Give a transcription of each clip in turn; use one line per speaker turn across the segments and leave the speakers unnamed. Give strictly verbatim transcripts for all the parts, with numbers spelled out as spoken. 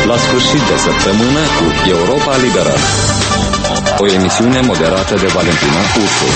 la sfârșit de săptămână cu Europa Liberă. O emisiune moderată de Valentina Ursu.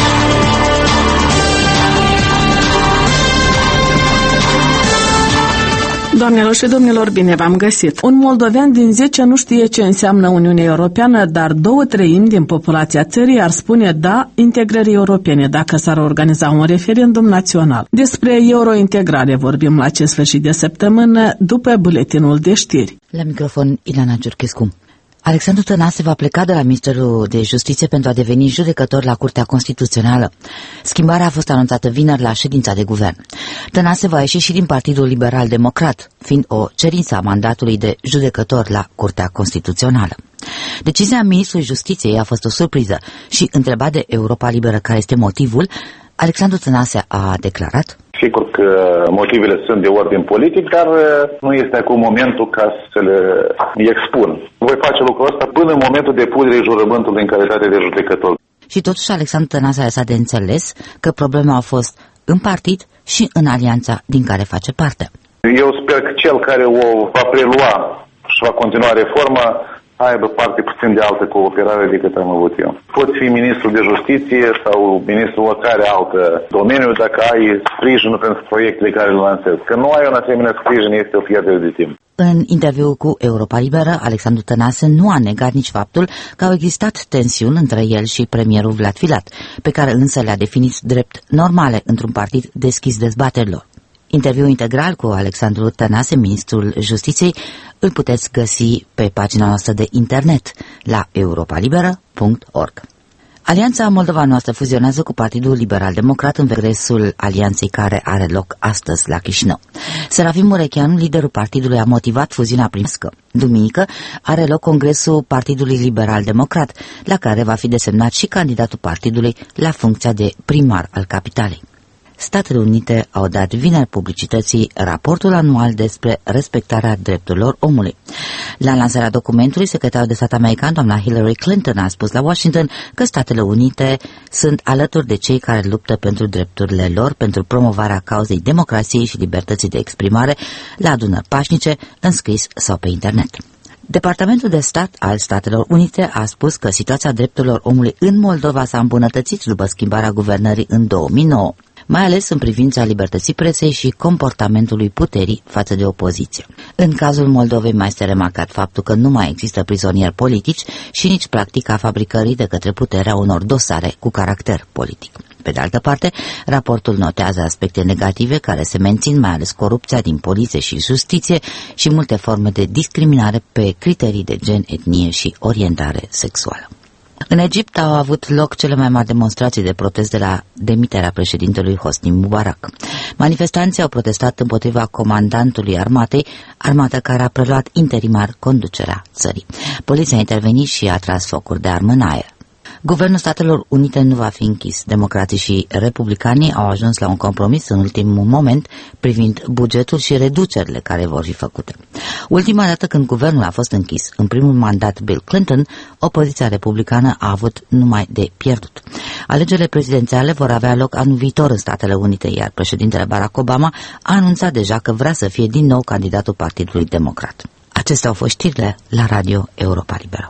Doamnelor și domnilor, bine v-am găsit. Un moldovean din zece nu știe ce înseamnă Uniunea Europeană, dar două treimi din populația țării ar spune da integrării europene dacă s-ar organiza un referendum național. Despre eurointegrare vorbim la acest sfârșit de săptămână, după buletinul de știri.
La microfon, Ileana Giurchescu. Alexandru Tănase va pleca de la Ministerul de Justiție pentru a deveni judecător la Curtea Constituțională. Schimbarea a fost anunțată vineri la ședința de guvern. Tănase va ieși și din Partidul Liberal Democrat, fiind o cerință a mandatului de judecător la Curtea Constituțională. Decizia Ministrului Justiției a fost o surpriză și, întrebat de Europa Liberă care este motivul, Alexandru Tănase a declarat:
Sigur că motivele sunt de ordin politic, dar nu este acum momentul ca să le expun. Voi face lucrul ăsta până în momentul depunerii jurământului în calitate de judecător.
Și totuși Alexandru Tănase a lăsat de înțeles că problema a fost în partid și în alianța din care face parte.
Eu sper că cel care o va prelua și va continua reforma aibă parte puțin de altă cooperare decât am avut eu. Poți fi ministrul de justiție sau ministrul oricare altă domeniu dacă ai sprijinul pentru proiectele care le lansezi. Că nu ai un asemenea sprijin este o pierdere de timp.
În interviu cu Europa Liberă, Alexandru Tănase nu a negat nici faptul că au existat tensiuni între el și premierul Vlad Filat, pe care însă le-a definit drept normale într-un partid deschis dezbaterilor. Interviul integral cu Alexandru Tănase, ministrul Justiției, îl puteți găsi pe pagina noastră de internet la europa liberă punct org. Alianța Moldova Noastră fuzionează cu Partidul Liberal Democrat în regresul alianței care are loc astăzi la Chișinău. Serafim Murecheanu, liderul partidului, a motivat fuziunea primească. Duminică are loc congresul Partidului Liberal Democrat, la care va fi desemnat și candidatul partidului la funcția de primar al capitalei. Statele Unite au dat vineri publicității raportul anual despre respectarea drepturilor omului. La lansarea documentului, secretarul de stat american, doamna Hillary Clinton, a spus la Washington că Statele Unite sunt alături de cei care luptă pentru drepturile lor, pentru promovarea cauzei democrației și libertății de exprimare la adunări pașnice, în scris sau pe internet. Departamentul de Stat al Statelor Unite a spus că situația drepturilor omului în Moldova s-a îmbunătățit după schimbarea guvernării în două mii nouă. Mai ales în privința libertății presei și comportamentului puterii față de opoziție. În cazul Moldovei mai este remarcat faptul că nu mai există prizonieri politici și nici practica fabricării de către puterea unor dosare cu caracter politic. Pe de altă parte, raportul notează aspecte negative care se mențin, mai ales corupția din poliție și justiție și multe forme de discriminare pe criterii de gen, etnie și orientare sexuală. În Egipt au avut loc cele mai mari demonstrații de protest de la demiterea președintelui Hosni Mubarak. Manifestanții au protestat împotriva comandantului armatei, armată care a preluat interimar conducerea țării. Poliția a intervenit și a tras focuri de armă în aer. Guvernul Statelor Unite nu va fi închis. Democrații și republicanii au ajuns la un compromis în ultimul moment privind bugetul și reducerile care vor fi făcute. Ultima dată când guvernul a fost închis, în primul mandat Bill Clinton, opoziția republicană a avut numai de pierdut. Alegerile prezidențiale vor avea loc anul viitor în Statele Unite, iar președintele Barack Obama a anunțat deja că vrea să fie din nou candidatul Partidului Democrat. Acestea au fost știrile la Radio Europa Liberă.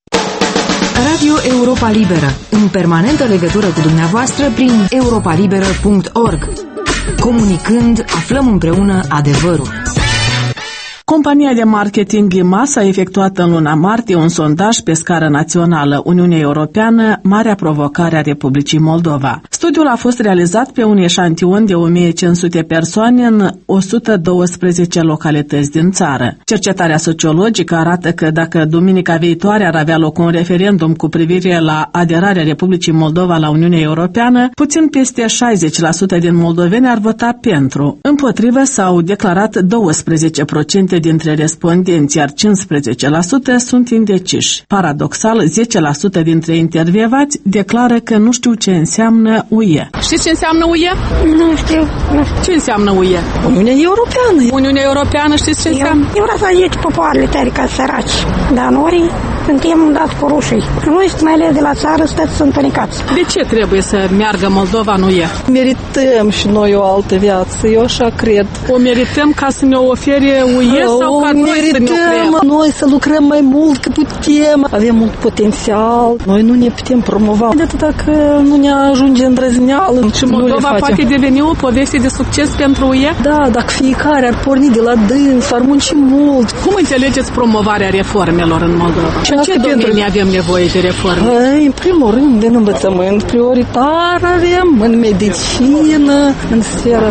Radio Europa Liberă, în permanentă legătură cu dumneavoastră prin europa liberă punct org. Comunicând, aflăm împreună adevărul.
Compania de marketing IMAS a efectuat în luna martie un sondaj pe scară națională, Uniunea Europeană, Marea Provocare a Republicii Moldova. Studiul a fost realizat pe un eșantion de o mie cinci sute persoane în o sută douăsprezece localități din țară. Cercetarea sociologică arată că dacă duminica viitoare ar avea loc un referendum cu privire la aderarea Republicii Moldova la Uniunea Europeană, puțin peste șaizeci la sută din moldoveni ar vota pentru. Împotrivă s-au declarat douăsprezece la sută dintre respondenți, iar cincisprezece la sută sunt indeciși. Paradoxal, zece la sută dintre intervievați declară că nu știu ce înseamnă U E. Știți ce înseamnă U E?
Nu știu. Nu știu.
Ce înseamnă U E?
Uniunea Europeană.
Uniunea Europeană, știți ce înseamnă?
Eu vreau să aici popoarele tare ca săraci, dar noi suntem dați cu rușii. Noi, mai ales de la țară, stați întâlnicați.
De ce trebuie să meargă Moldova, nu e?
Merităm și noi o altă viață, eu așa cred.
O merităm ca să ne ofere U E sau ca noi să ne creăm?
Noi să lucrăm mai mult cât putem. Avem mult potențial. Noi nu ne putem promova. De atât dacă nu ne ajunge îndrăzneală.
Și Moldova poate deveni o poveste de succes pentru U E?
Da, dacă fiecare ar porni de la dâns, ar munci mult.
Cum înțelegeți promovarea reformelor în Moldova? Și în ce domenii avem nevoie de reforme?
În primul rând, în învățământ prioritar avem, în medicină, în sfera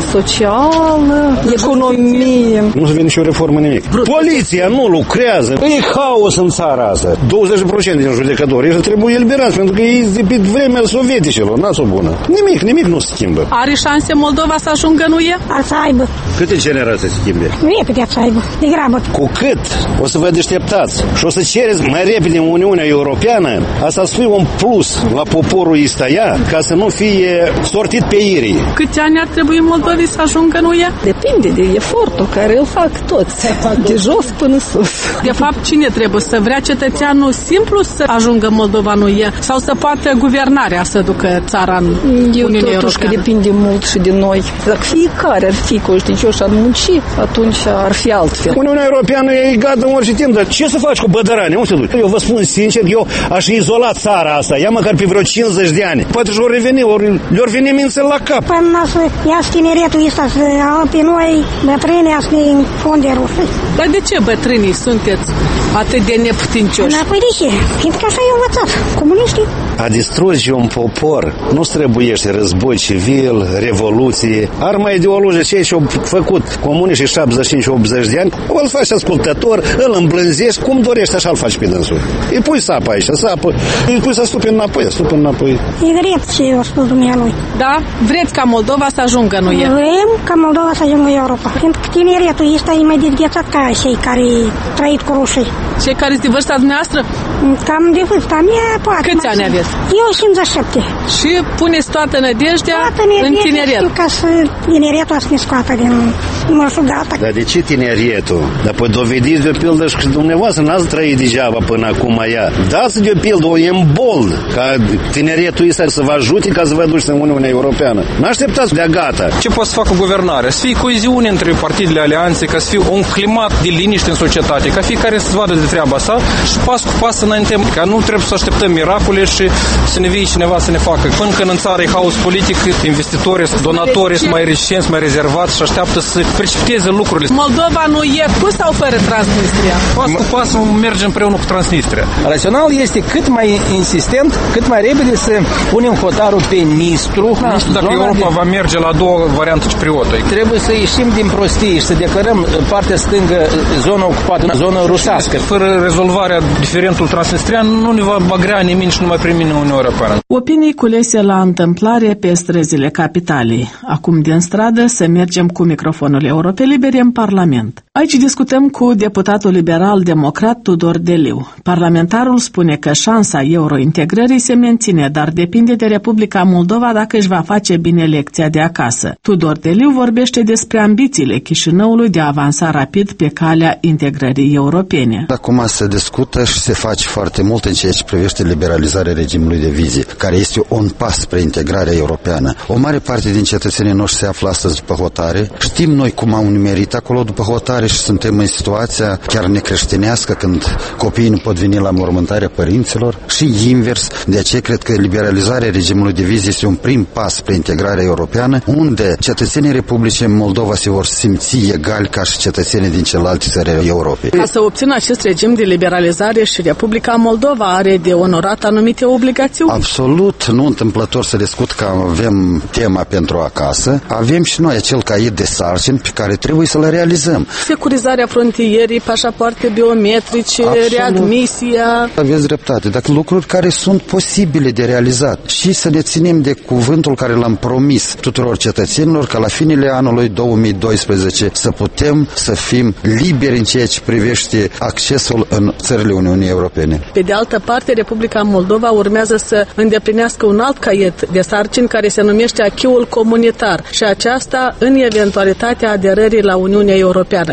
socială, economie.
Nu se vede nicio reformă, nimic. Poliția nu lucrează. E haos în țara asta. douăzeci la sută din judecători ăștia trebuie eliberați, pentru că ei de pe vremea sovieticilor, n-a-s-o bună. Nimic, nimic nu se schimbă.
Are șanse Moldova să ajungă în U E?
Ar să aibă.
Câte generații se schimbe?
Repede să aibă, de grabă.
Cu cât o să vă deșteptați și o să cereți mai repede în Uniunea Europeană, asta să fie un plus la poporul Istaia, ca să nu fie sortit pe irii.
Câți ani ar trebui Moldovii să ajungă în U E?
Depinde de efortul care îl fac toți, de jos până sus.
De fapt, cine trebuie? Să vrea cetățeanul simplu să ajungă Moldova în U E sau să poată guvernarea să ducă țara în
Eu
Uniunea
totuși că
Europeană?
depinde mult și de noi. Dacă fiecare ar fi conștiincioși, ar munci, atunci ar fi altfel.
Uniunea Europeană e gata în orice timp, dar ce să faci cu bădărani? Unde se duc? Eu vă spun sincer, eu aș izola țara asta, ia măcar pe vreo cincizeci de ani. Poate și-or reveni, ori le-or veni mințele la cap.
Până să ia tineretul ăsta să au pe noi, bătrâni, să ne înfunde rușii.
Dar de ce bătrânii sunteți atât de neputincioși?
Dar păi de ce? Fiindcă așa i-au învățat comuniștii.
A distruge un popor nu străbuiește război civil, revoluție, arma ideologică, ceea ce au făcut comuniștii șaptezeci și cinci optzeci de ani, îl faci ascultător, îl îmblânzești, cum dorești, așa îl faci pe dânsul. Îi pui sapă aici, sapă, îi pui să stupi înapoi, stupi înapoi.
E drept ce a spus dumnealui.
Da? Vreți ca Moldova să ajungă în U E?
Vrem ca Moldova să ajungă în Europa. Pentru că tineretul ăsta e mai dezghețat ca cei care trăit cu rușii.
Cei care sunt de vârsta dumneavoastră?
Cam de vârsta mea, poate.
Câți ani aveți?
Eu cincizeci și șapte.
Și puneți toată nădejdea
Toată
în tineret.
ca să tineretul să ne scoată din mărșugata.
Dar de ce tineretul? Dar păi dovediți de pildă și dumneavoastră n-ați trăit degeaba până acum ea. Dați de pildă o embold ca tineretul ăsta să vă ajute ca să vă duceți în Uniunea Europeană. N-așteptați de gata.
Ce poate să facă guvernarea? Să fie coeziune între partidele alianțe, ca să fie un climat de liniște în societate, ca fiecare să vadă de treaba sa și pas cu pas să înaintăm. Ca nu trebuie să așteptăm miracole și să ne vie cineva să ne facă. Până când în țară e haos politic, investitorii, donatorii sunt mai reticenți, mai rezervați și așteaptă să precipiteze lucrurile.
Moldova nu e cu sau fără Transnistria?
Pas cu pas mergem împreună cu Transnistria.
Rațional este cât mai insistent, cât mai repede să punem hotarul pe Nistru.
Nu știu dacă Europa de... va merge la două variante cipriotă.
Trebuie să ieșim din prostii și să declarăm partea stângă zona ocupată, zona rusească.
Fără rezolvarea diferentul transnistrian nu ne va bagrea nimeni și nu mai primi în Uniunea Europeană.
Opinii culese la întâmplare pe străzile capitalei. Acum din stradă să mergem cu microfonul Europei Libere în Parlament. Aici discutăm cu deputatul liberal-democrat Tudor Deliu. Parlamentarul spune că șansa eurointegrării se menține, dar depinde de Republica Moldova dacă își va face bine lecția de acasă. Tudor Deliu vorbește despre ambițiile Chișinăului de a avansa rapid pe calea integrării europene.
Acum se discută și se face foarte mult în ceea ce privește liberalizarea regimului de vize, care este un pas spre integrarea europeană. O mare parte din cetățenii noștri se află astăzi după hotare. Știm noi cum au nimerit acolo după hotare și suntem în situația chiar necreștinească când copiii nu pot veni la mormântarea părinților și invers. De aceea cred că liberalizarea regimului de vize este un prim pas spre integrarea europeană, unde cetățenii Republicii Moldova se vor simți egali ca și cetățenii din celelalte țări Europei.
Ca să obțină acest regim de liberalizare și Republica Moldova are de onorat anumite obligațiuni?
Absolut, nu întâmplător să discut că avem tema pentru acasă. Avem și noi acel caiet de sarcini pe care trebuie să le realizăm.
Securizarea frontierii, pașapoarte biometrice, absolut, readmisia.
Aveți dreptate, dacă lucruri care sunt posibile de realizat și să ne ținem de cuvântul care l-am promis tuturor cetățenilor ca la finele anului două mii doisprezece să putem să fim liberi în ceea ce privește accesul în țările Uniunii Europene.
Pe de altă parte, Republica Moldova urmează să îndeplinească un alt caiet de sarcini care se numește acquis-ul comunitar și aceasta în eventualitatea aderării la Uniunea Europeană.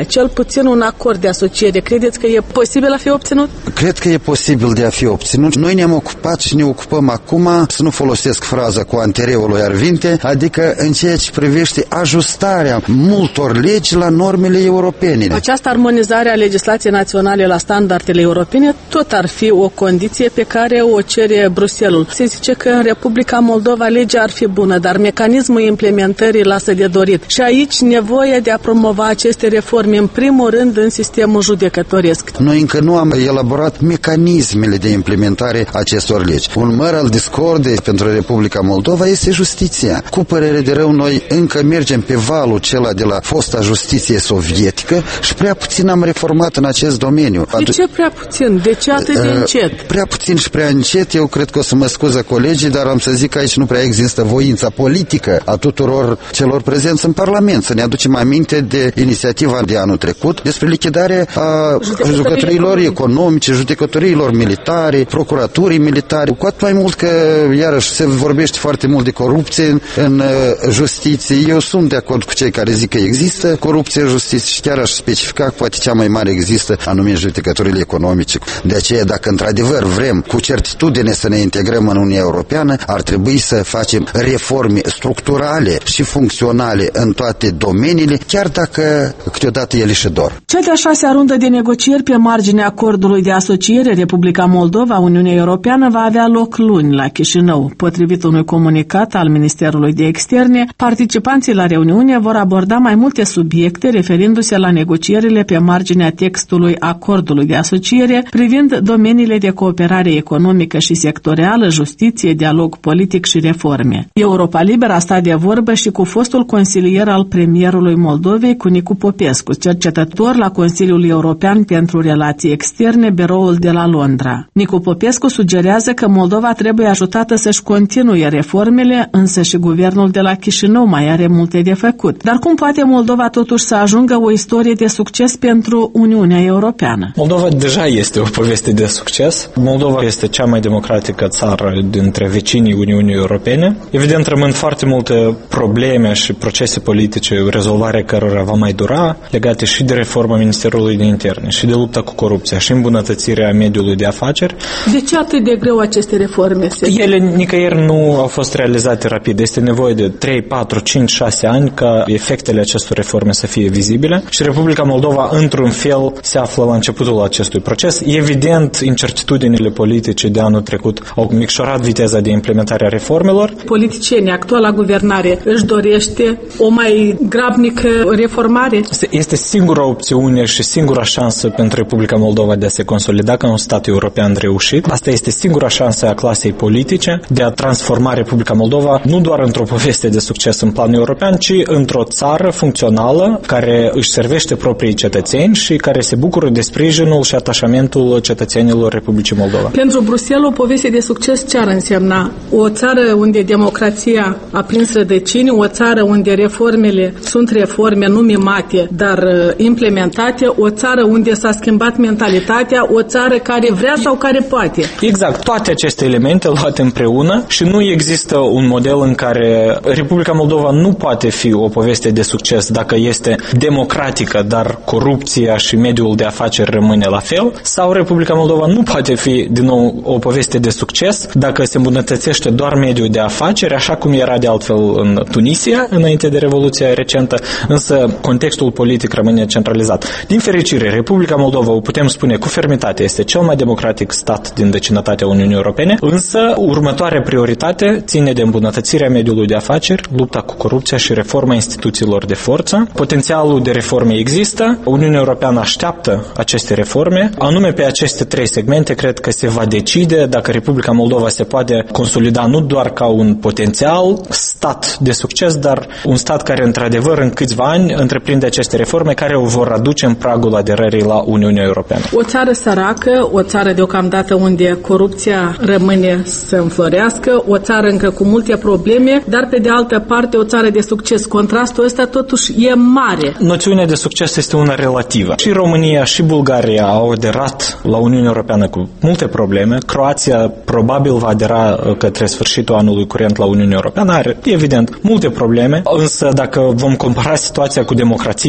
cel puțin un acord de asociere. Credeți că e posibil a fi obținut?
Cred că e posibil de a fi obținut. Noi ne-am ocupat și ne ocupăm acum, să nu folosesc fraza cu antereul lui Arvinte, adică în ceea ce privește ajustarea multor legi la normele europene.
Această armonizare a legislației naționale la standardele europene tot ar fi o condiție pe care o cere Bruxelles. Se zice că în Republica Moldova legea ar fi bună, dar mecanismul implementării lasă de dorit. Și aici nevoie de a promova aceste reforme, în primul rând în sistemul judecătoresc.
Noi încă nu am elaborat mecanismele de implementare acestor legi. Un măr al discordei pentru Republica Moldova este justiția. Cu părere de rău, noi încă mergem pe valul cela de la fosta justiție sovietică și prea puțin am reformat în acest domeniu.
De ce prea puțin? De ce atât de încet?
Prea puțin și prea încet, eu cred că o să mă scuză colegii, dar am să zic că aici nu prea există voința politică a tuturor celor prezenți în Parlament. Să ne aducem aminte de inițiativa de anul trecut despre lichidarea a judecătorilor economice, judecătorilor militare, procuraturii militare. Cu atât mai mult că, iarăși, se vorbește foarte mult de corupție în, în justiție. Eu sunt de acord cu cei care zic că există corupție în justiție și chiar aș specifica că poate cea mai mare există, anume judecătorile economice. De aceea, dacă într-adevăr vrem cu certitudine să ne integrăm în Uniunea Europeană, ar trebui să facem reforme structurale și funcționale în toate domeniile, chiar dacă câteodată ele și dor.
Cea de-a șasea rundă de negocieri pe marginea acordului de asociere Republica Moldova-Uniunea Europeană va avea loc luni la Chișinău. Potrivit unui comunicat al Ministerului de Externe, participanții la reuniune vor aborda mai multe subiecte referindu-se la negocierile pe marginea textului acordului de asociere privind domeniile de cooperare economică și sectorială, justiție, dialog politic și reforme. Europa Liberă a stat de vorbă și cu fostul consilier al premierului Moldovei, cu Nicu Popescu, cercetător la Consiliul European pentru Relații Externe, biroul de la Londra. Nicu Popescu sugerează că Moldova trebuie ajutată să-și continue reformele, însă și guvernul de la Chișinău mai are multe de făcut. Dar cum poate Moldova totuși să ajungă o istorie de succes pentru Uniunea Europeană?
Moldova deja este o poveste de succes. Moldova este cea mai democratică țară dintre vecinii Uniunii Europene. Evident, rămân foarte multe probleme și procese politice, rezolvarea cărora va mai dura, legate și de reforma Ministerului de Interne, și de lupta cu corupția, și îmbunătățirea mediului de afaceri.
De ce atât de greu aceste reforme?
Ele nicăieri nu au fost realizate rapid. Este nevoie de trei, patru, cinci, șase ani ca efectele acestor reforme să fie vizibile și Republica Moldova, într-un fel, se află la începutul acestui proces. Evident, incertitudinile politice de anul trecut au micșorat viteza de implementare a reformelor.
Politicienii, actuala guvernare, își dorește o mai grabnică reformare?
Este singura opțiune și singura șansă pentru Republica Moldova de a se consolida ca un stat european reușit. Asta este singura șansă a clasei politice de a transforma Republica Moldova nu doar într-o poveste de succes în plan european, ci într-o țară funcțională care își servește proprii cetățeni și care se bucură de sprijinul și atașamentul cetățenilor Republicii Moldova.
Pentru Bruxelles, o poveste de succes ce ar însemna? O țară unde democrația a prins rădăcini, o țară unde reformele sunt reforme nu mimate, dar implementate, o țară unde s-a schimbat mentalitatea, o țară care vrea sau care poate.
Exact, toate aceste elemente luate împreună și nu există un model în care Republica Moldova nu poate fi o poveste de succes dacă este democratică, dar corupția și mediul de afaceri rămâne la fel, sau Republica Moldova nu poate fi din nou o poveste de succes dacă se îmbunătățește doar mediul de afaceri, așa cum era de altfel în Tunisia înainte de Revoluția recentă, însă contextul politic rămâne centralizat. Din fericire, Republica Moldova, o putem spune cu fermitate, este cel mai democratic stat din vecinătatea Uniunii Europene, însă următoarea prioritate ține de îmbunătățirea mediului de afaceri, lupta cu corupția și reforma instituțiilor de forță. Potențialul de reforme există, Uniunea Europeană așteaptă aceste reforme, anume pe aceste trei segmente cred că se va decide dacă Republica Moldova se poate consolida nu doar ca un potențial stat de succes, dar un stat care într-adevăr în câțiva ani întreprinde aceste reforme care o vor aduce în pragul aderării la Uniunea Europeană.
O țară săracă, o țară deocamdată unde corupția rămâne să înflorească, o țară încă cu multe probleme, dar pe de altă parte o țară de succes. Contrastul ăsta totuși e mare.
Noțiunea de succes este una relativă. Și România și Bulgaria au aderat la Uniunea Europeană cu multe probleme. Croația probabil va adera către sfârșitul anului curent la Uniunea Europeană. Are, evident, multe probleme, însă dacă vom compara situația cu democrația și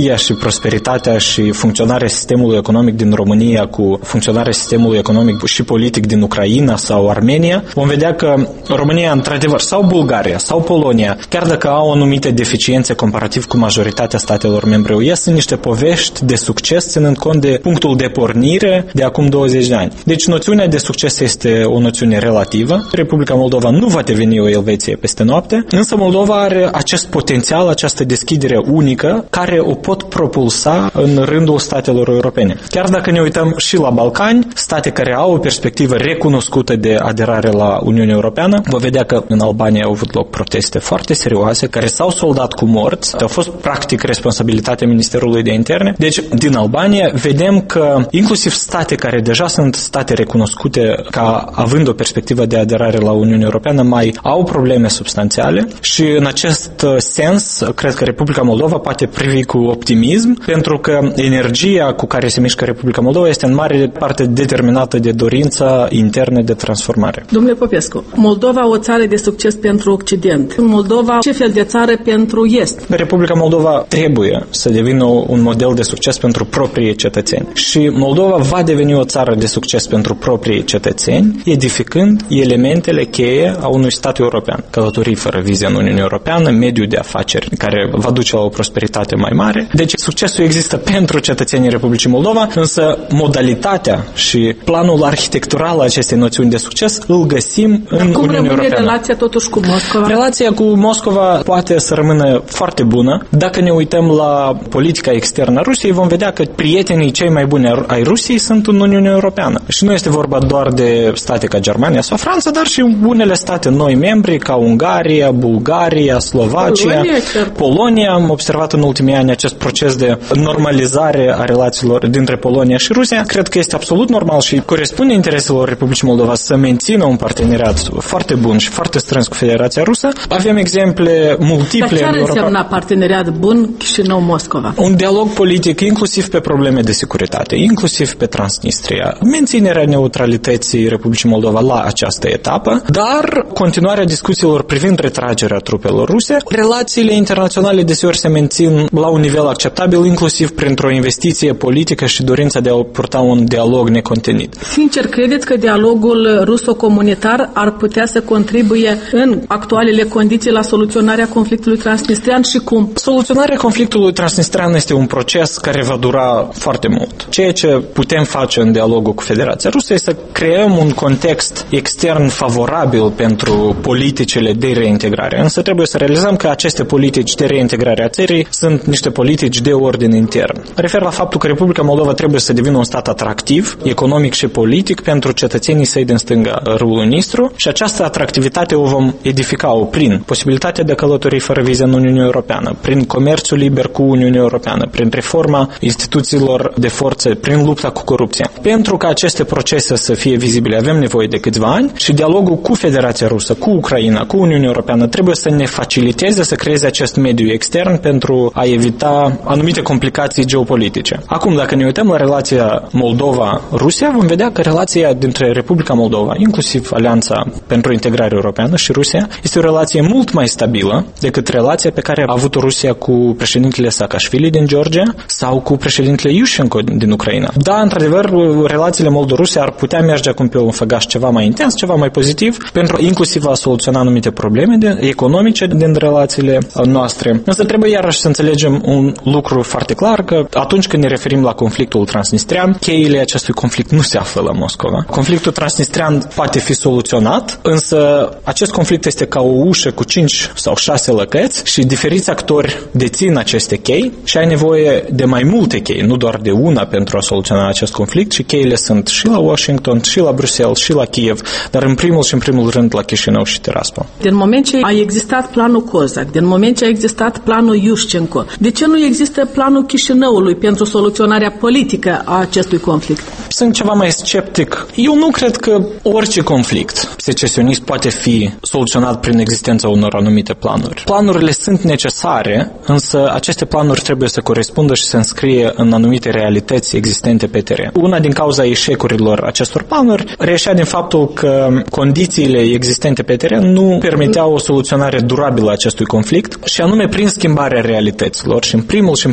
prosperitatea și funcționarea sistemului economic din România cu funcționarea sistemului economic și politic din Ucraina sau Armenia, vom vedea că România, într-adevăr, sau Bulgaria, sau Polonia, chiar dacă au anumite deficiențe comparativ cu majoritatea statelor membre U E, sunt niște povești de succes, ținând cont de punctul de pornire de acum douăzeci de ani. Deci noțiunea de succes este o noțiune relativă. Republica Moldova nu va deveni o Elveție peste noapte, însă Moldova are acest potențial, această deschidere unică, care o pot propulsa în rândul statelor europene. Chiar dacă ne uităm și la Balcani, state care au o perspectivă recunoscută de aderare la Uniunea Europeană, vă vedea că în Albania au avut loc proteste foarte serioase, care s-au soldat cu morți, au fost practic responsabilitatea Ministerului de Interne. Deci, din Albania, vedem că inclusiv state care deja sunt state recunoscute ca având o perspectivă de aderare la Uniunea Europeană mai au probleme substanțiale și în acest sens, cred că Republica Moldova poate privi cu optimism, pentru că energia cu care se mișcă Republica Moldova este în mare parte determinată de dorința internă de transformare.
Domnule Popescu, Moldova o țară de succes pentru Occident. Moldova ce fel de țară pentru Est?
Republica Moldova trebuie să devină un model de succes pentru proprii cetățeni. Și Moldova va deveni o țară de succes pentru proprii cetățeni, edificând elementele cheie a unui stat european. Călătorii fără vize în Uniunea Europeană, mediul de afaceri care va duce la o prosperitate mai mare. Deci succesul există pentru cetățenii Republicii Moldova, însă modalitatea și planul arhitectural acestei noțiuni de succes îl găsim în
Cum
Uniunea Europeană.
Cum relația totuși cu Moscova?
Relația cu Moscova poate să rămână foarte bună. Dacă ne uităm la politica externă a Rusiei, vom vedea că prietenii cei mai buni ai Rusiei sunt în Uniunea Europeană. Și nu este vorba doar de state ca Germania sau Franța, dar și unele state noi membri ca Ungaria, Bulgaria, Slovacia, Polonia, Polonia. Am observat în ultimii ani acest proces de normalizare a relațiilor dintre Polonia și Rusia. Cred că este absolut normal și corespunde intereselor Republicii Moldova să mențină un parteneriat foarte bun și foarte strâns cu Federația Rusă. Avem exemple multiple.
Dar ce ar însemna parteneriat bun Chișinău-Moscova?
Un dialog politic, inclusiv pe probleme de securitate, inclusiv pe Transnistria, menținerea neutralității Republicii Moldova la această etapă, dar continuarea discuțiilor privind retragerea trupelor ruse. Relațiile internaționale deseori se mențin la un nivel acceptabil, inclusiv printr-o investiție politică și dorința de a purta un dialog necontenit.
Sincer, credeți că dialogul ruso-comunitar ar putea să contribuie în actualele condiții la soluționarea conflictului transnistrian și cum?
Soluționarea conflictului transnistrian este un proces care va dura foarte mult. Ceea ce putem face în dialogul cu Federația Rusă este să creăm un context extern favorabil pentru politicile de reintegrare. Însă trebuie să realizăm că aceste politici de reintegrare a țării sunt niște politici de ordin intern. Refer la faptul că Republica Moldova trebuie să devină un stat atractiv, economic și politic pentru cetățenii săi din stânga râului Nistru și această atractivitate o vom edifica-o prin posibilitatea de călătorii fără vize în Uniunea Europeană, prin comerțul liber cu Uniunea Europeană, prin reforma instituțiilor de forță, prin lupta cu corupția. Pentru ca aceste procese să fie vizibile, avem nevoie de câțiva ani și dialogul cu Federația Rusă, cu Ucraina, cu Uniunea Europeană trebuie să ne faciliteze să creeze acest mediu extern pentru a evita anumite complicații geopolitice. Acum, dacă ne uităm la relația Moldova-Rusia, vom vedea că relația dintre Republica Moldova, inclusiv Alianța pentru Integrare Europeană și Rusia, este o relație mult mai stabilă decât relația pe care a avut-o Rusia cu președintele Saakashvili din Georgia sau cu președintele Yushchenko din Ucraina. Da, într-adevăr, relațiile moldo-ruse ar putea merge acum pe un făgaș ceva mai intens, ceva mai pozitiv, pentru inclusiv a soluționa anumite probleme de, economice din relațiile noastre. Însă trebuie iarăși să înțelegem un lucru foarte clar, că atunci când ne referim la conflictul transnistrian, cheile acestui conflict nu se află la Moscova. Conflictul transnistrian poate fi soluționat, însă acest conflict este ca o ușă cu cinci sau șase lăcăți și diferiți actori dețin aceste chei și ai nevoie de mai multe chei, nu doar de una pentru a soluționa acest conflict și cheile sunt și la Washington, și la Bruxelles, și la Kiev, dar în primul și în primul rând la Chișinău și Tiraspol.
Din moment ce a existat planul Kozak, din moment ce a existat planul Yushchenko, de ce nu există planul Chișinăului pentru soluționarea politică a acestui conflict?
Sunt ceva mai sceptic. Eu nu cred că orice conflict secesionist poate fi soluționat prin existența unor anumite planuri. Planurile sunt necesare, însă aceste planuri trebuie să corespundă și să înscrie în anumite realități existente pe teren. Una din cauza eșecurilor acestor planuri reieșea din faptul că condițiile existente pe teren nu permiteau o soluționare durabilă a acestui conflict și anume prin schimbarea realităților și în primul și în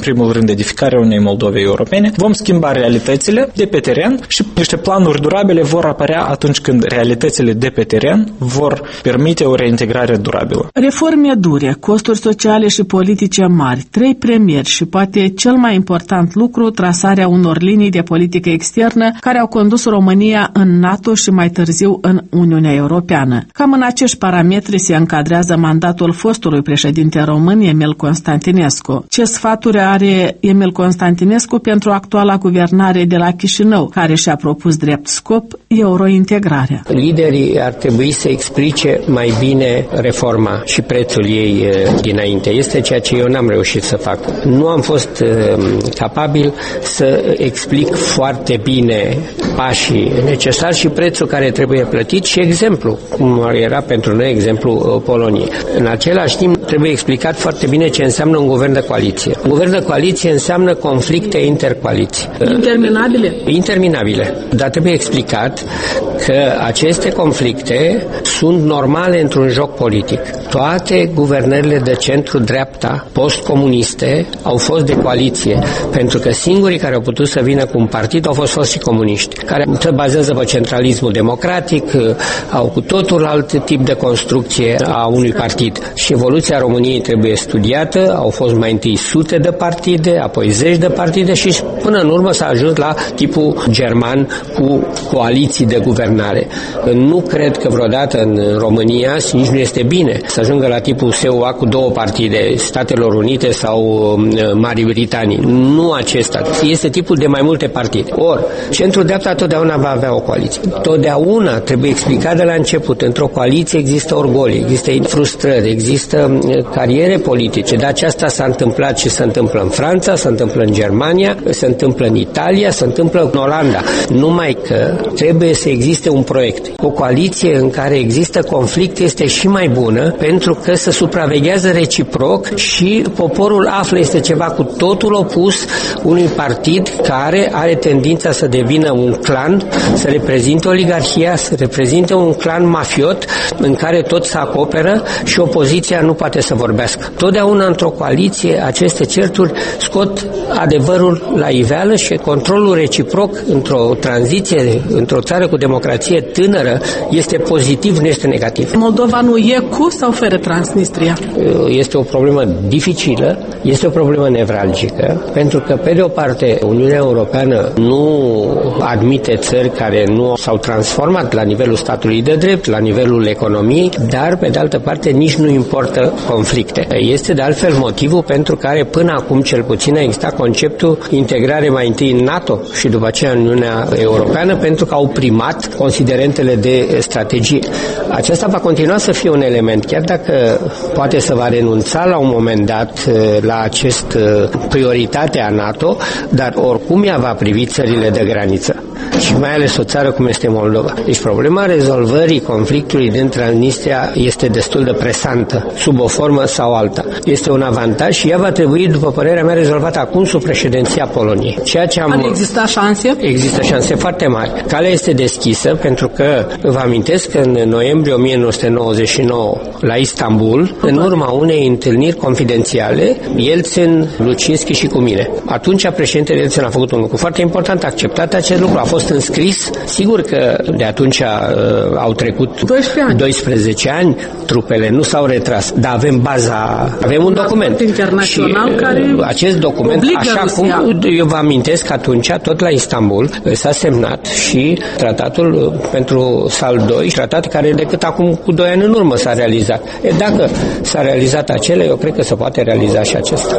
primul rând edificarea unei Moldove europene, vom schimba realitățile de pe teren și niște planuri durabile vor apărea atunci când realitățile de pe teren vor permite o reintegrare durabilă.
Reforme dure, costuri sociale și politice mari, trei premieri și poate cel mai important lucru, trasarea unor linii de politică externă care au condus România în NATO și mai târziu în Uniunea Europeană. Cam în acești parametri se încadrează mandatul fostului președinte român Emil Constantinescu. Ce sfaturi are Emil Constantinescu pentru actuala guvernare de la Chișinău, care și-a propus drept scop eurointegrarea?
Liderii ar trebui să explice mai bine reforma și prețul ei dinainte. Este ceea ce eu n-am reușit să fac. Nu am fost capabil să explic foarte bine pașii necesari și prețul care trebuie plătit și exemplu, cum era pentru noi exemplu Poloniei. În același timp trebuie explicat foarte bine ce înseamnă un guvern de coaliție. Un guvern de coaliție înseamnă conflicte intercoaliții.
Interminabile?
Interminabile. Dar trebuie explicat că aceste conflicte sunt normale într-un joc politic. Toate guvernările de centru-dreapta post-comuniste au fost de coaliție, pentru că singurii care au putut să vină cu un partid au fost foștii comuniști, care se bazează pe centralismul democratic, au cu totul alt tip de construcție a unui partid. Și evoluția României trebuie studiată, au fost mai întâi sute de partide, apoi zeci de partide și până în urmă s-a ajuns la tipul german cu coaliții de guvernare. Nu cred că vreodată în România, și nici nu este bine, să ajungă la tipul S E U A cu două partide, Statelor Unite sau Marii Britanii. Nu acesta. Este tipul de mai multe partide. Ori, centru-dreapta totdeauna va avea o coaliție. Totdeauna trebuie explicat de la început. Într-o coaliție există orgolii, există frustrări, există cariere politice. De aceasta s-a întâmplat și se întâmplă în Franța, se întâmplă în Germania, se întâmplă în Italia, se întâmplă în Olanda. Numai că trebuie să existe un proiect. O coaliție în care există conflict este și mai bună pentru că se supraveghează reciproc și poporul află este ceva cu totul opus unui partid care are tendința să devină un clan, să reprezinte oligarhia, să reprezinte un clan mafiot în care tot se acoperă și opoziția nu poate să vorbească. Totdeauna într-o coaliție aceste certuri scot adevărul la iveală și controlul reciproc într-o tranziție, într-o țară cu democrație tânără este pozitiv, nu este negativ.
Moldova nu e cu sau fără Transnistria?
Este o problemă dificilă, este o problemă nevralgică, pentru că pe de o parte Uniunea Europeană nu admite țări care nu s-au transformat la nivelul statului de drept, la nivelul economiei, dar pe de altă parte nici nu importă conflicte. Este de altfel motivul pentru care până acum cel puțin a existat conceptul integrare mai întâi în NATO și după aceea în Uniunea Europeană, pentru că au primat considerentele de strategie. Acesta va continua să fie un element, chiar dacă poate să va renunța la un moment dat la acest prioritate a NATO, dar oricum ea va privi țările de graniță și mai ales o țară cum este Moldova. Deci problema rezolvării conflictului din Transnistria este destul de presantă, sub o formă sau alta. Este un avantaj și ea va trebui, după părerea mea, rezolvată acum sub președinția Poloniei. Ceea ce am...
Ar exista șanse?
Există șanse foarte mari. Calea este deschisă pentru că vă amintesc că în noiembrie o mie nouă sute nouăzeci și nouă la Istanbul, în urma unei întâlniri confidențiale, Yeltsin, Lucinski și cu mine. Atunci președintele Yeltsin a făcut un lucru foarte important, a acceptat acest lucru, a fost înscris. Sigur că de atunci uh, au trecut
doisprezece ani.
doisprezece ani, trupele nu s-au retras, dar avem baza, avem un document.
Internațional
și,
care
uh, acest document, așa Rusia. Cum eu vă amintesc că atunci, tot la Istanbul, s-a semnat și tratatul pentru SAL doi, tratat care decât acum cu doi ani în urmă s-a realizat. E, dacă s-a realizat acele, eu cred că se poate realiza și acesta.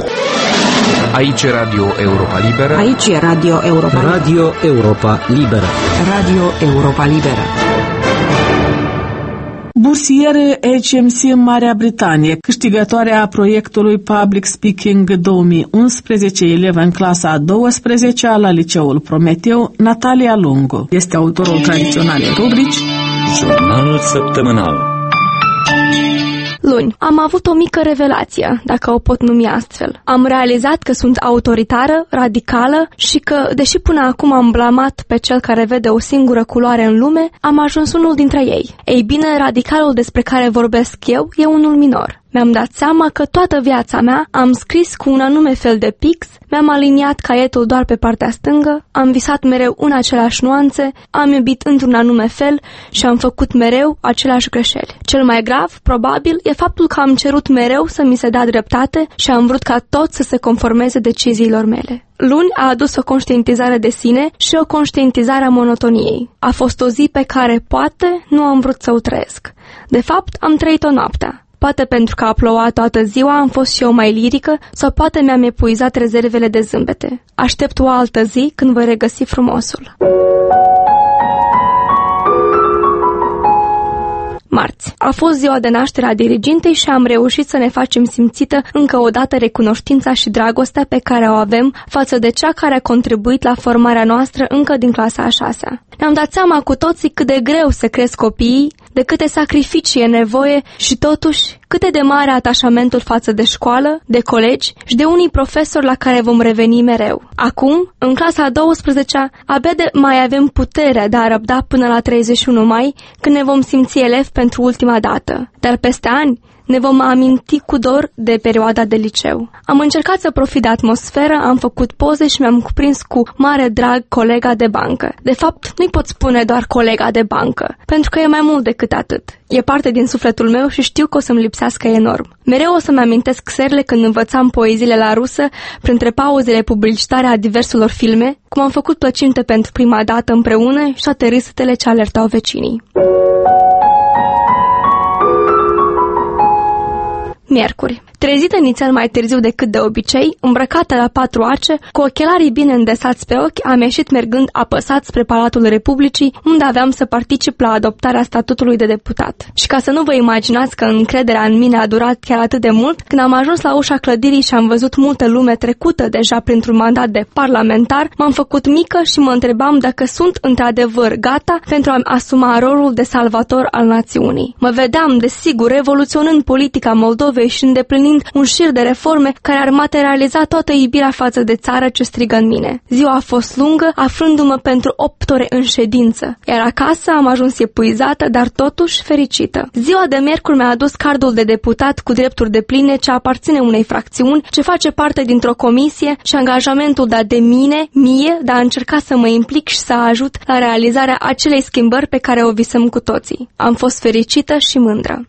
Aici e Radio Europa Liberă.
Aici e Radio Europa Liberă.
Radio Europa Liberă.
Radio Europa Liberă.
Bursiere H M C Marea Britanie, câștigătoarea proiectului Public Speaking două mii unsprezece, elevă în clasa a douăsprezecea la Liceul Prometeu, Natalia Lungu. Este autorul tradiționalei rubrici
Jurnalul săptămânal.
Luni, am avut o mică revelație, dacă o pot numi astfel. Am realizat că sunt autoritară, radicală și că, deși până acum am blamat pe cel care vede o singură culoare în lume, am ajuns unul dintre ei. Ei bine, radicalul despre care vorbesc eu e unul minor. Mi-am dat seama că toată viața mea am scris cu un anume fel de pix, mi-am aliniat caietul doar pe partea stângă, am visat mereu în aceleași nuanțe, am iubit într-un anume fel și am făcut mereu aceleași greșeli. Cel mai grav, probabil, e faptul că am cerut mereu să mi se dea dreptate și am vrut ca tot să se conformeze deciziilor mele. Luni a adus o conștientizare de sine și o conștientizare a monotoniei. A fost o zi pe care, poate, nu am vrut să o trăiesc. De fapt, am trăit-o noaptea. Poate pentru că a plouat toată ziua am fost și eu mai lirică sau poate mi-am epuizat rezervele de zâmbete. Aștept o altă zi când voi regăsi frumosul. Marți. A fost ziua de naștere a dirigintei și am reușit să ne facem simțită încă o dată recunoștința și dragostea pe care o avem față de cea care a contribuit la formarea noastră încă din clasa a șasea. Ne-am dat seama cu toții cât de greu se cresc copiii, de câte sacrificii e nevoie și totuși cât de mare atașamentul față de școală, de colegi și de unii profesori la care vom reveni mereu. Acum, în clasa a douăsprezecea, abia de mai avem puterea de a răbda până la treizeci și unu mai, când ne vom simți elevi pentru ultima dată. Dar peste ani ne vom aminti cu dor de perioada de liceu. Am încercat să profit de atmosferă, am făcut poze și mi-am cuprins cu mare drag colega de bancă. De fapt, nu-i pot spune doar colega de bancă, pentru că e mai mult decât atât. E parte din sufletul meu și știu că o să-mi lipsească enorm. Mereu o să-mi amintesc serile când învățam poeziile la rusă, printre pauzele publicitare a diverselor filme, cum am făcut plăcinte pentru prima dată împreună și toate râsetele ce alertau vecinii. Miercuri. Trezită inițial mai târziu decât de obicei, îmbrăcată la patru ace, cu ochelarii bine îndesați pe ochi, am ieșit mergând apăsat spre Palatul Republicii, unde aveam să particip la adoptarea statutului de deputat. Și ca să nu vă imaginați că încrederea în mine a durat chiar atât de mult, când am ajuns la ușa clădirii și am văzut multă lume trecută deja printr-un mandat de parlamentar, m-am făcut mică și mă întrebam dacă sunt într-adevăr gata pentru a-mi asuma rolul de salvator al națiunii. Mă vedeam, desigur, revoluționând politica Moldovei și îndeplinind un șir de reforme care ar materializa toată iubirea față de țară ce strigă în mine. Ziua a fost lungă, aflându-mă pentru opt ore în ședință, iar acasă am ajuns epuizată, dar totuși fericită. Ziua de miercuri mi-a adus cardul de deputat cu drepturi depline ce aparține unei fracțiuni, ce face parte dintr-o comisie și angajamentul dat de mine, mie, de a încerca să mă implic și să ajut la realizarea acelei schimbări pe care o visăm cu toții. Am fost fericită și mândră.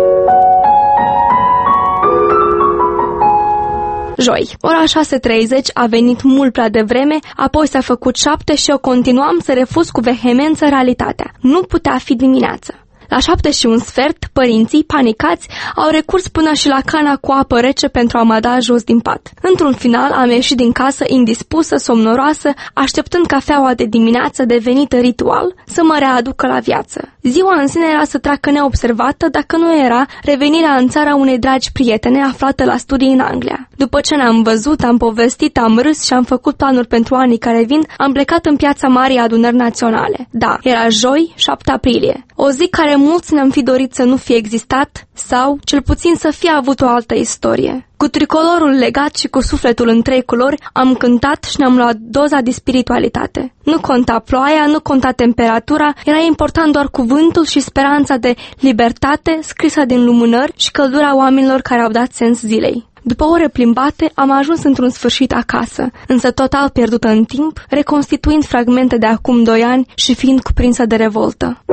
Joi. Ora șase treizeci a venit mult prea devreme, apoi s-a făcut șapte și eu continuam să refuz cu vehemență realitatea. Nu putea fi dimineață. La șapte și un sfert, părinții, panicați, au recurs până și la cana cu apă rece pentru a mă da jos din pat. Într-un final am ieșit din casă indispusă, somnoroasă, așteptând cafeaua de dimineață devenită ritual să mă readucă la viață. Ziua în sine era să treacă neobservată dacă nu era revenirea în țara unei dragi prietene aflată la studii în Anglia. După ce ne-am văzut, am povestit, am râs și am făcut planuri pentru anii care vin, am plecat în Piața Marii Adunări Naționale. Da, era joi, șapte aprilie. O zi care mulți ne-am fi dorit să nu fie existat sau, cel puțin, să fie avut o altă istorie. Cu tricolorul legat și cu sufletul în trei culori, am cântat și ne-am luat doza de spiritualitate. Nu conta ploaia, nu conta temperatura, era important doar cuvântul și speranța de libertate scrisă din lumânări și căldura oamenilor care au dat sens zilei. După ore plimbate, am ajuns într-un sfârșit acasă, însă total pierdută în timp, reconstituind fragmente de acum doi ani și fiind cuprinsă de revoltă.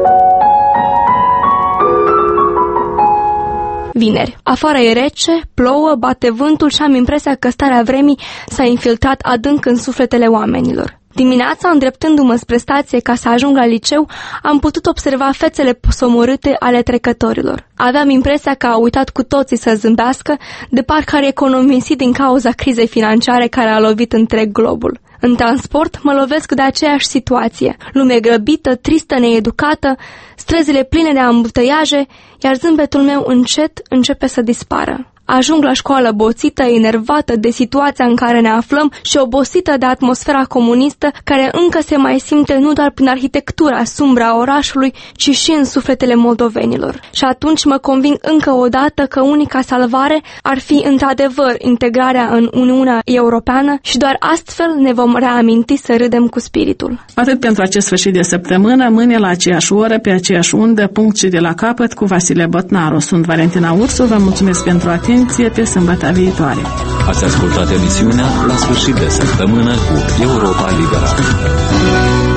Vineri. Afară e rece, plouă, bate vântul și am impresia că starea vremii s-a infiltrat adânc în sufletele oamenilor. Dimineața, îndreptându-mă spre stație ca să ajung la liceu, am putut observa fețele posomorâte ale trecătorilor. Aveam impresia că au uitat cu toții să zâmbească, de parcă ar economisi din cauza crizei financiare care a lovit întreg globul. În transport mă lovesc de aceeași situație, lume grăbită, tristă, needucată, străzile pline de ambuteiaje, iar zâmbetul meu încet începe să dispară. ajung la școală boțită, enervată de situația în care ne aflăm și obosită de atmosfera comunistă care încă se mai simte nu doar prin arhitectura sumbră a orașului, ci și în sufletele moldovenilor. Și atunci mă conving încă o dată că unica salvare ar fi într-adevăr integrarea în Uniunea Europeană și doar astfel ne vom reaminti să râdem cu spiritul.
Atât pentru acest sfârșit de săptămână, mâine la aceeași oră, pe aceeași undă, punct și de la capăt cu Vasile Botnaru. Sunt Valentina Ursu, vă mulțumesc pentru atenție, pe sâmbătă viitoare.
Ați ascultat emisiunea La sfârșit de săptămână cu Europa Liberă.